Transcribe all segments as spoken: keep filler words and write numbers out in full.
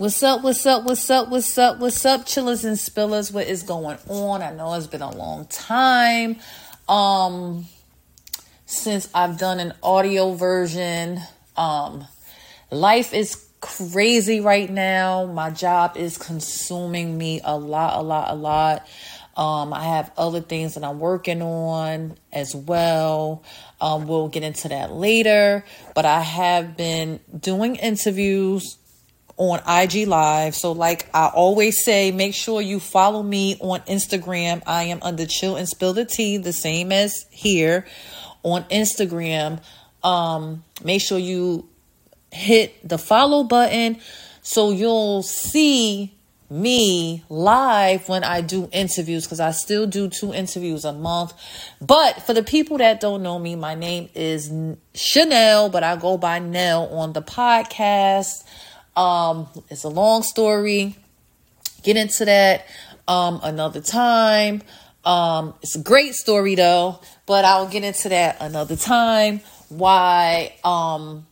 What's up, what's up, what's up, what's up, what's up, chillers and spillers? What is going on? I know it's been a long time um, since I've done an audio version. Um, life is crazy right now. My job is consuming me a lot, a lot, a lot. Um, I have other things that I'm working on as well. Um, we'll get into that later. But I have been doing interviews on I G Live. So like I always say, make sure you follow me on Instagram. I am under Chill and Spill the Tea, the same as here on Instagram. Um, make sure you hit the follow button so you'll see me live when I do interviews, because I still do two interviews a month. But for the people that don't know me, my name is Chanel, but I go by Nell on the podcast. Um, it's a long story. Get into that um another time. Um, it's a great story though, but I'll get into that another time. Why um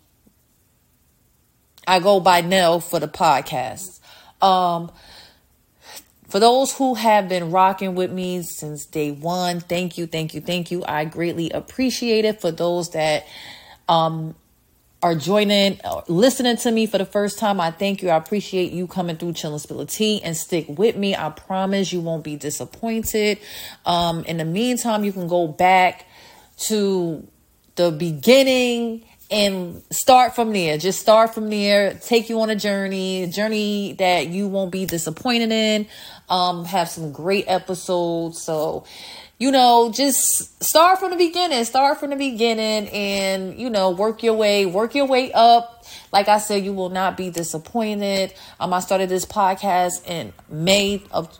I go by Nell for the podcast. Um, for those who have been rocking with me since day one, thank you, thank you, thank you. I greatly appreciate it. For those that um are joining, listening to me for the first time, I thank you. I appreciate you coming through Chill and Spill the Tea and stick with me. I promise you won't be disappointed. Um, in the meantime, you can go back to the beginning and start from there. Just start from there. Take you on a journey, a journey that you won't be disappointed in. Um, have some great episodes. So, you know, just start from the beginning. Start from the beginning and, you know, work your way, work your way up. Like I said, you will not be disappointed. Um, I started this podcast in May of,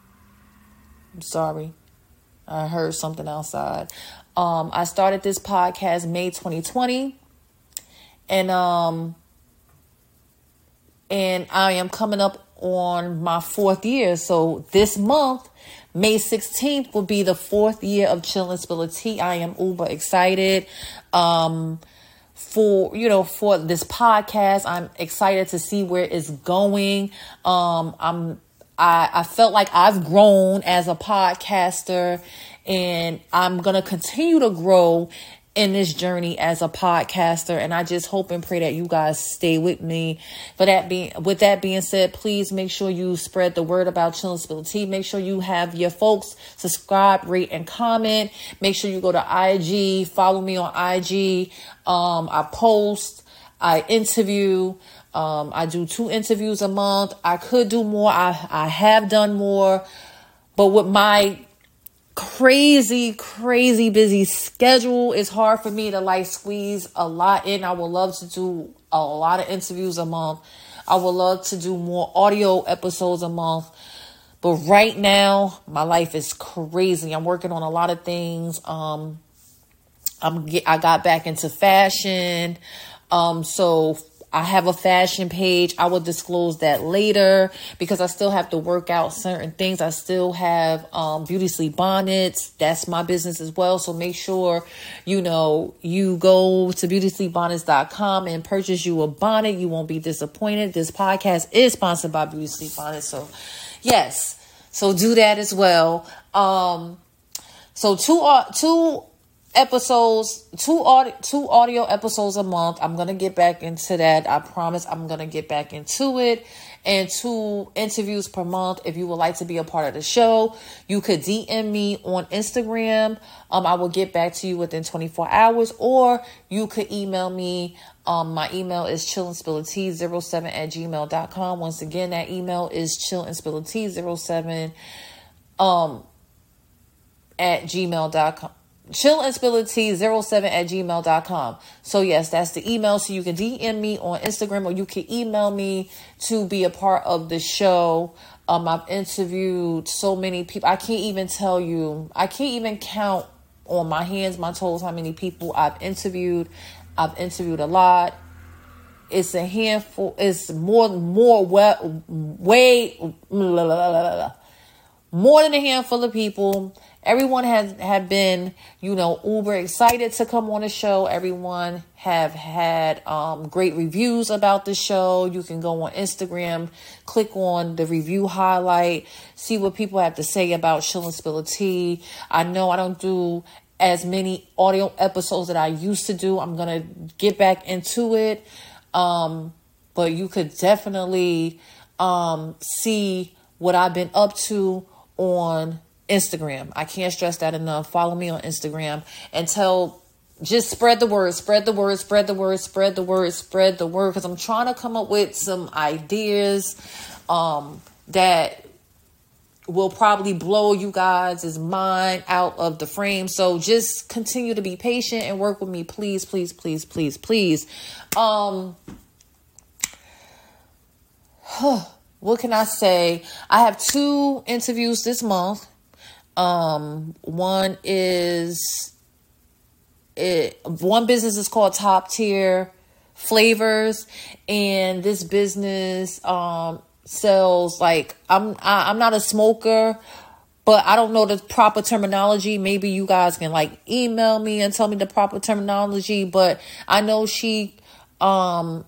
I'm sorry, I heard something outside. Um, I started this podcast May twenty twenty. And, um, and I am coming up on my fourth year. So this month, May sixteenth will be the fourth year of Chill and Spill the Tea. I am uber excited, um, for, you know, for this podcast. I'm excited to see where it's going. Um, I'm, I, I felt like I've grown as a podcaster, and I'm going to continue to grow in this journey as a podcaster. And I just hope and pray that you guys stay with me. For that being, with that being said, please make sure you spread the word about Chill and Spill the Tea. Make sure you have your folks subscribe, rate, and comment. Make sure you go to I G, follow me on I G. Um, I post, I interview. Um, I do two interviews a month. I could do more. I, I have done more, but with my crazy, crazy busy schedule, it's hard for me to like squeeze a lot in. I would love to do a lot of interviews a month. I would love to do more audio episodes a month. But right now, my life is crazy. I'm working on a lot of things. Um, I'm get, I got back into fashion. Um, so I have a fashion page. I will disclose that later because I still have to work out certain things. I still have um, Beauty Sleep Bonnets. That's my business as well. So make sure, you know, you go to beauty sleep bonnets dot com and purchase you a bonnet. You won't be disappointed. This podcast is sponsored by Beauty Sleep Bonnets. So yes, so do that as well. Um, so two, uh, two, episodes, two audio, two audio episodes a month. I'm going to get back into that. I promise I'm going to get back into it. And two interviews per month. If you would like to be a part of the show, you could D M me on Instagram. Um, I will get back to you within twenty-four hours, or you could email me. Um, my email is chillandspillat zero seven at gmail dot com. Once again, that email is chillandspillat zero seven um, at gmail dot com. chillandspillat zero seven at gmail dot com. So yes, that's the email. So you can D M me on Instagram, or you can email me to be a part of the show. Um, I've interviewed so many people. I can't even tell you. I can't even count on my hands, my toes, how many people I've interviewed. I've interviewed a lot. It's a handful. It's more, more, way, way blah, blah, blah, blah, blah. more than a handful of people. everyone has have been, you know, uber excited to come on the show. Everyone have had um, great reviews about the show. You can go on Instagram, click on the review highlight, see what people have to say about Chill and Spill a Tea. I know I don't do as many audio episodes that I used to do. I'm going to get back into it. Um, but you could definitely um, see what I've been up to on Instagram. I can't stress that enough. Follow me on Instagram and tell, just spread the word, spread the word, spread the word, spread the word, spread the word. Because I'm trying to come up with some ideas um, that will probably blow you guys' mind out of the frame. So just continue to be patient and work with me. Please, please, please, please, please. Um, what can I say? I have two interviews this month. Um, one is, it, one business is called Top Tier Flavors. And this business, um, sells like, I'm, I, I'm not a smoker, but I don't know the proper terminology. Maybe you guys can like email me and tell me the proper terminology, but I know she, um,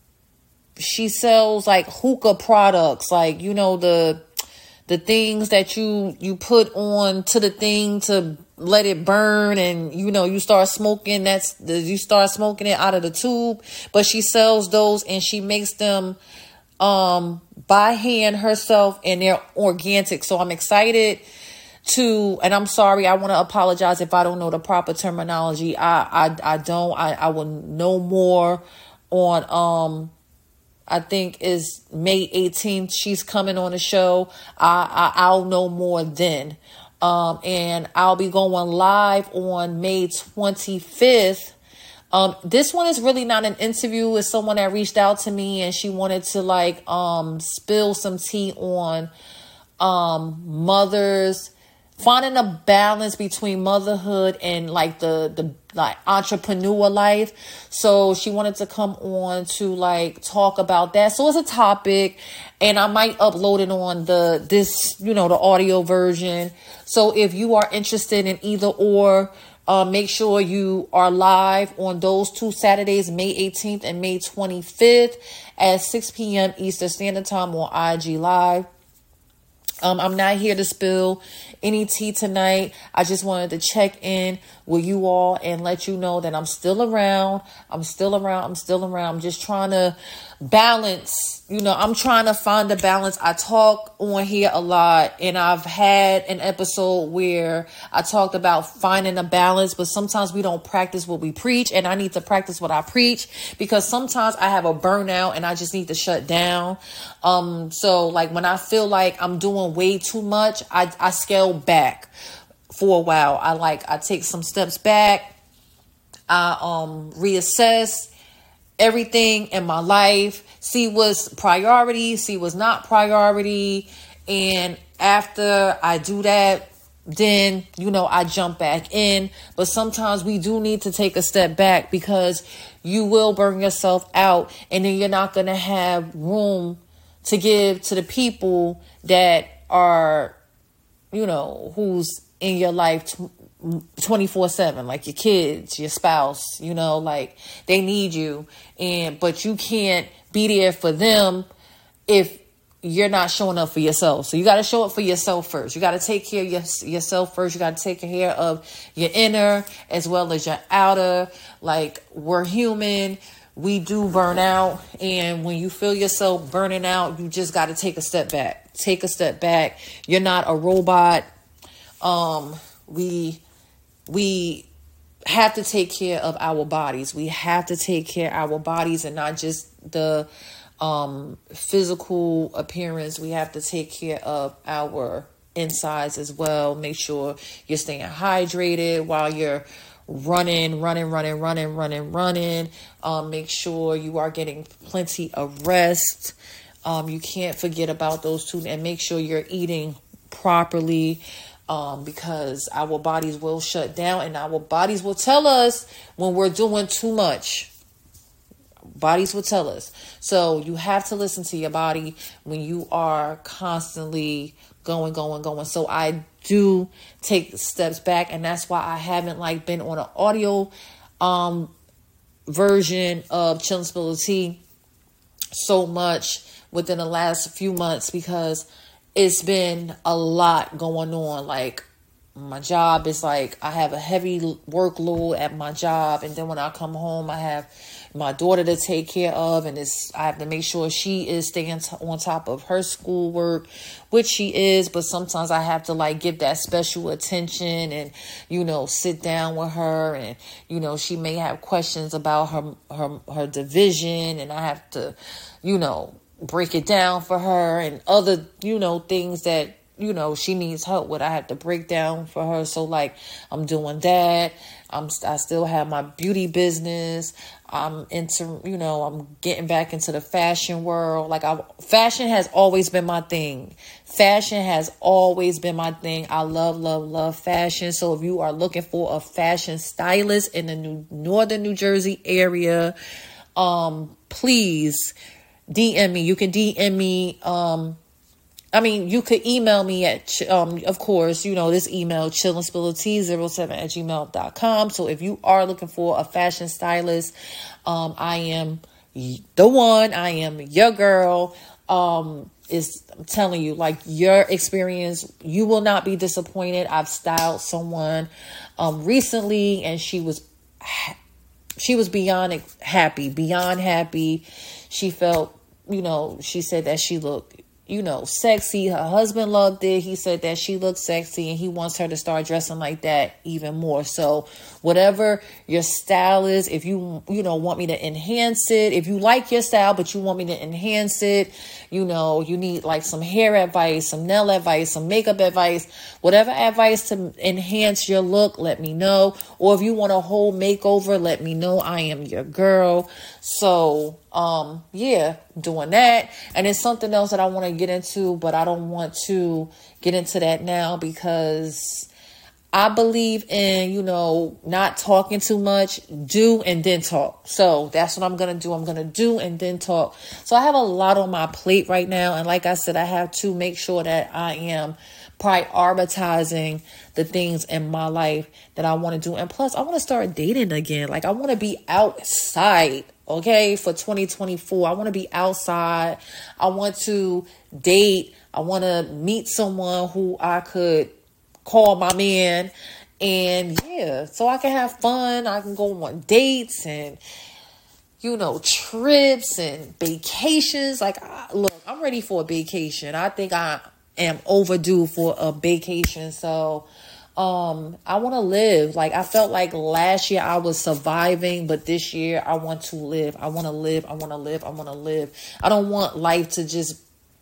she sells like hookah products, like, you know, the, the things that you, you put on to the thing to let it burn, and, you know, you start smoking, that's the, you start smoking it out of the tube. But she sells those and she makes them, um, by hand herself, and they're organic. So I'm excited to, and I'm sorry, I want to apologize if I don't know the proper terminology. I, I, I don't, I, I will know more on, um, I think is May eighteenth. She's coming on the show. I, I I'll know more then. Um, and I'll be going live on May twenty-fifth. Um, this one is really not an interview. It's someone that reached out to me and she wanted to like, um, spill some tea on, um, mothers, finding a balance between motherhood and like the, the like entrepreneur life. So she wanted to come on to like talk about that. So it's a topic, and I might upload it on the, this, you know, the audio version. So if you are interested in either or, uh, make sure you are live on those two Saturdays, May eighteenth and May twenty-fifth at six p.m. Eastern Standard Time on I G Live. Um, I'm not here to spill any tea tonight. I just wanted to check in with you all and let you know that I'm still around. I'm still around. I'm still around. I'm just trying to balance, you know, I'm trying to find the balance. I talk on here a lot, and I've had an episode where I talked about finding a balance, but sometimes we don't practice what we preach, and I need to practice what I preach, because sometimes I have a burnout and I just need to shut down. Um, so like when I feel like I'm doing way too much, I, I scale back for a while. I like, I take some steps back. I, um, reassess everything in my life, see what's priority, see what's not priority. And after I do that, then, you know, I jump back in. But sometimes we do need to take a step back, because you will burn yourself out, and then you're not going to have room to give to the people that are, you know, who's in your life twenty-four seven, like your kids, your spouse, you know, like they need you. And, but you can't be there for them if you're not showing up for yourself. So you got to show up for yourself first. You got to take care of your, yourself first. You got to take care of your inner as well as your outer. Like, we're human. We do burn out. And when you feel yourself burning out, you just got to take a step back. Take a step back. You're not a robot. Um, we, we have to take care of our bodies. We have to take care of our bodies, and not just the um, physical appearance. We have to take care of our insides as well. Make sure you're staying hydrated while you're running, running, running, running, running, running. Um, make sure you are getting plenty of rest. Um, you can't forget about those two, and make sure you're eating properly. Um, because our bodies will shut down, and our bodies will tell us when we're doing too much. Bodies will tell us. So you have to listen to your body when you are constantly going, going, going. So I do take steps back. And that's why I haven't like been on an audio um, version of Chillin' Spill the Tea so much within the last few months, because it's been a lot going on. Like, my job is like, I have a heavy workload at my job. And then when I come home, I have my daughter to take care of. And it's, I have to make sure she is staying t- on top of her schoolwork, which she is. But sometimes I have to like give that special attention and, you know, sit down with her. And, you know, she may have questions about her, her, her division. And I have to, you know, break it down for her, and other, you know, things that, you know, she needs help with. I have to break down for her. So like, I'm doing that. I'm, I still have my beauty business. I'm into, you know, I'm getting back into the fashion world. Like, I, fashion has always been my thing. Fashion has always been my thing. I love, love, love fashion. So if you are looking for a fashion stylist in the New, Northern New Jersey area, um, please D M me. You can D M me, um, I mean, you could email me at, um, of course, you know, this email, chillinspillet zero seven at gmail dot com. So if you are looking for a fashion stylist, um, I am the one. I am your girl. Um, is I'm telling you, like, your experience, you will not be disappointed. I've styled someone, um, recently, and she was, she was beyond happy, beyond happy. She felt, you know, she said that she looked, you know, sexy. Her husband loved it. He said that she looked sexy, and he wants her to start dressing like that even more. So whatever your style is, if you, you know, want me to enhance it, if you like your style, but you want me to enhance it, you know, you need like some hair advice, some nail advice, some makeup advice, whatever advice to enhance your look, let me know. Or if you want a whole makeover, let me know. I am your girl. So, um, yeah, doing that. And it's something else that I want to get into, but I don't want to get into that now, because I believe in, you know, not talking too much, do and then talk. So that's what I'm going to do. I'm going to do and then talk. So I have a lot on my plate right now. And like I said, I have to make sure that I am prioritizing the things in my life that I want to do. And plus, I want to start dating again. Like, I want to be outside, okay, for twenty twenty-four. I want to be outside. I want to date. I want to meet someone who I could call my man, and yeah, so I can have fun. I can go on dates and, you know, trips and vacations. Like, I, look, I'm ready for a vacation. I think I am overdue for a vacation. So, um, I want to live. Like, I felt like last year I was surviving, but this year I want to live. I want to live. I want to live. I want to live. I don't want life to just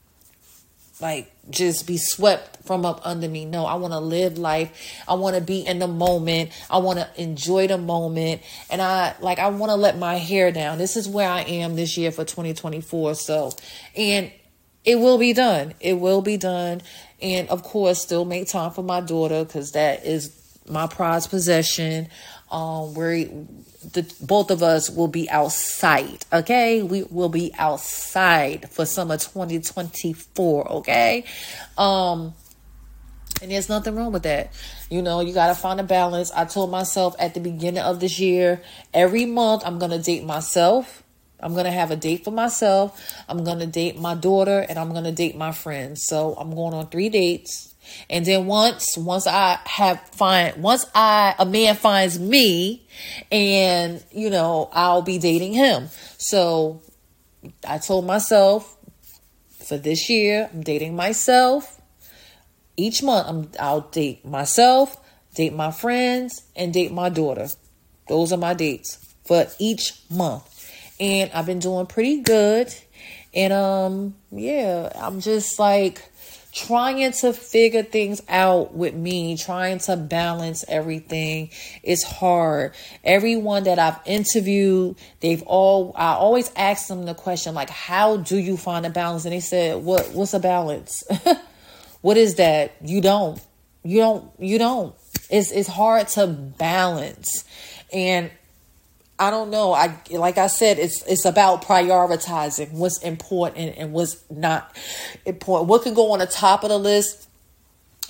like just be swept from up under me. No, I want to live life. I want to be in the moment. I want to enjoy the moment. And I like, I want to let my hair down. This is where I am this year for twenty twenty-four. So, and it will be done. It will be done. And of course, still make time for my daughter, because that is my prized possession. Um, where the both of us will be outside. Okay, we will be outside for summer twenty twenty-four. Okay, um, and there's nothing wrong with that. You know, you gotta find a balance. I told myself at the beginning of this year, every month I'm gonna date myself. I'm going to have a date for myself. I'm going to date my daughter, and I'm going to date my friends. So I'm going on three dates. And then once, once I have find, once I, a man finds me, and, you know, I'll be dating him. So I told myself for this year, I'm dating myself. Each month I'm, I'll date myself, date my friends, and date my daughter. Those are my dates for each month. And I've been doing pretty good. And, um, yeah, I'm just like trying to figure things out with me, trying to balance everything. It's hard. Everyone that I've interviewed, they've all, I always ask them the question, like, how do you find a balance? And they said, what, what's a balance? What is that? You don't, you don't, you don't, it's, it's hard to balance. And I don't know. I like I said, it's it's about prioritizing what's important and what's not important. What could go on the top of the list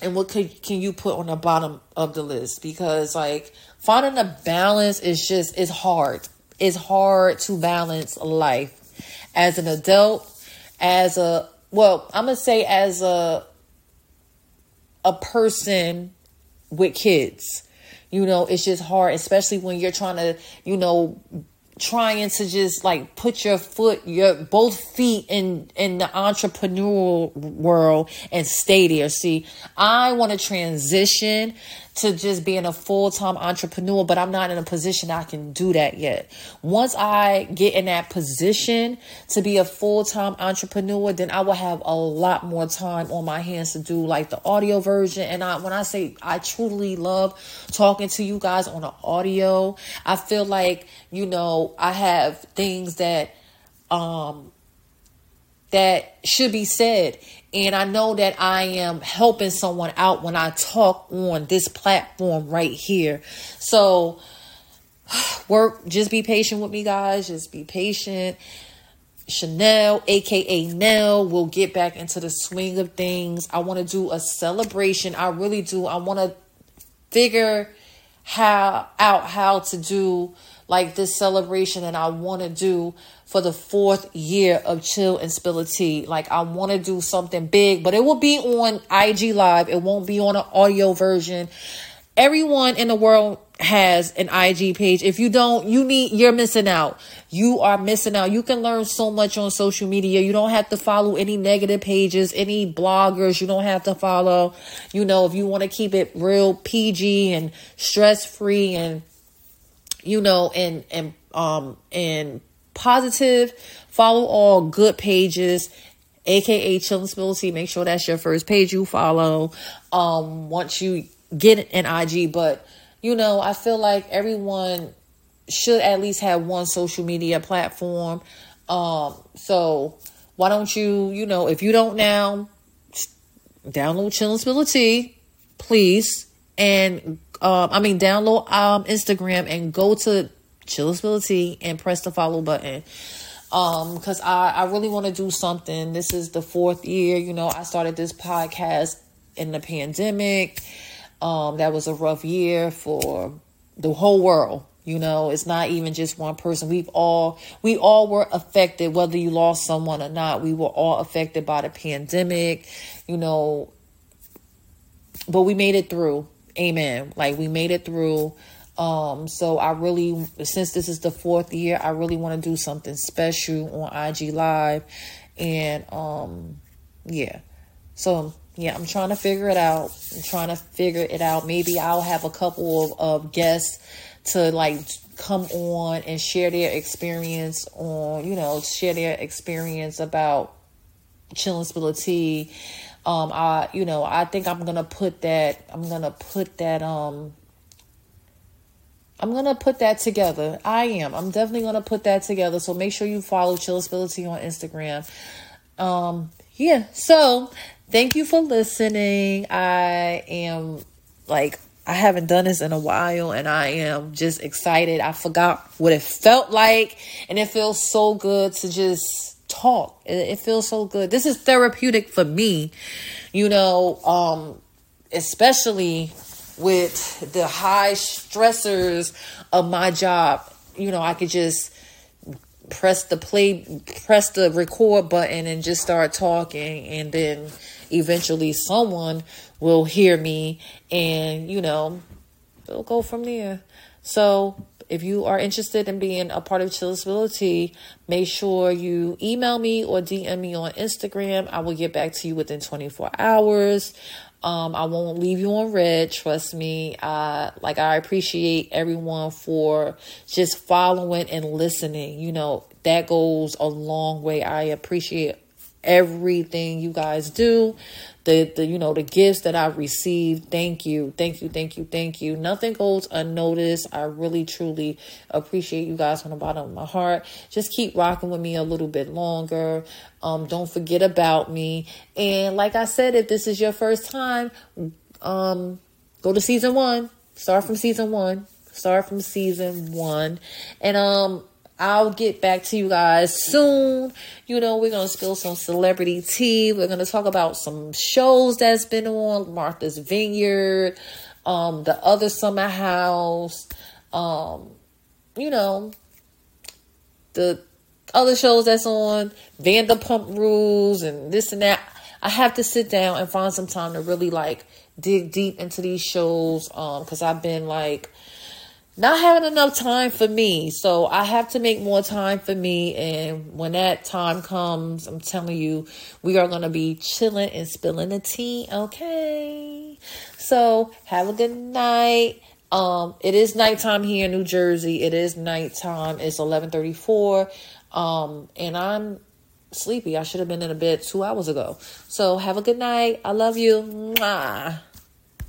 And what could, can you put on the bottom of the list? Because like finding a balance is just, it's hard. It's hard to balance life as an adult, as a, well, I'm going to say as a, a person with kids. You know, it's just hard, especially when you're trying to, you know, trying to just like put your foot, your both feet in, in the entrepreneurial world and stay there. See, I want to transition to just being a full-time entrepreneur, but I'm not in a position I can do that yet. Once I get in that position to be a full-time entrepreneur, then I will have a lot more time on my hands to do like the audio version. And I, when I say I truly love talking to you guys on the audio, I feel like, you know, I have things that, um, that should be said. And I know that I am helping someone out when I talk on this platform right here. So work, just be patient with me, guys. Just be patient. Chanel, aka Nell, will get back into the swing of things. I want to do a celebration. I really do. I want to figure how out how to do like this celebration that I want to do for the fourth year of Chill and Spill a Tea. Like I want to do something big, but it will be on I G Live. It won't be on an audio version. Everyone in the world has an I G page. If you don't, you need, you're missing out. You are missing out. You can learn so much on social media. You don't have to follow any negative pages, any bloggers. You don't have to follow, you know, if you want to keep it real P G and stress free and, you know, and, and, um, and positive, follow all good pages, aka Chill and Spill Tea. Make sure that's your first page you follow. Um, once you get an I G, but you know, I feel like everyone should at least have one social media platform. Um, so why don't you, you know, if you don't now, download Chill and Spill a Tea, please. And, um, I mean, download, um, Instagram and go to Chill and Spill a Tea and press the follow button. Um, cause I, I really want to do something. This is the fourth year. You know, I started this podcast in the pandemic. Um, that was a rough year for the whole world. You know, it's not even just one person. We've all, we all were affected, whether you lost someone or not. We were all affected by the pandemic, you know, but we made it through. Amen. Like we made it through. Um, so I really, since this is the fourth year, I really want to do something special on I G Live. And, um, yeah, so yeah, I'm trying to figure it out. I'm trying to figure it out. Maybe I'll have a couple of, of guests to like come on and share their experience on, you know, share their experience about Chill and Spill a Tea. Um, I, you know, I think I'm going to put that, I'm going to put that, um, I'm going to put that together. I am. I'm definitely going to put that together. So make sure you follow Chill and Spill a Tea on Instagram. Um, yeah. So thank you for listening. I am like, I haven't done this in a while and I am just excited. I forgot what it felt like and it feels so good to just talk. It, it feels so good. This is therapeutic for me, you know, um, especially with the high stressors of my job. You know, I could just press the play, press the record button and just start talking. And then eventually someone will hear me and, you know, it'll go from there. So if you are interested in being a part of Chill and Spill a Tea, make sure you email me or D M me on Instagram. I will get back to you within twenty-four hours. Um, I won't leave you on red. Trust me. Uh, like I appreciate everyone for just following and listening. You know, that goes a long way. I appreciate everything you guys do. The, the, you know, the gifts that I've received. Thank you. Thank you. Thank you. Thank you. Nothing goes unnoticed. I really, truly appreciate you guys from the bottom of my heart. Just keep rocking with me a little bit longer. Um, don't forget about me. And like I said, if this is your first time, um, go to season one, start from season one, start from season one. And, um, I'll get back to you guys soon. You know, we're going to spill some celebrity tea. We're going to talk about some shows that's been on. Martha's Vineyard, um, The Other Summer House, um, you know, the other shows that's on, Vanderpump Rules and this and that. I have to sit down and find some time to really like dig deep into these shows, um, because I've been like not having enough time for me. So I have to make more time for me. And when that time comes, I'm telling you, we are going to be chilling and spilling the tea. Okay. So have a good night. Um, it is nighttime here in New Jersey. It is nighttime. It's eleven thirty-four. Um, and I'm sleepy. I should have been in a bed two hours ago. So have a good night. I love you. Mwah.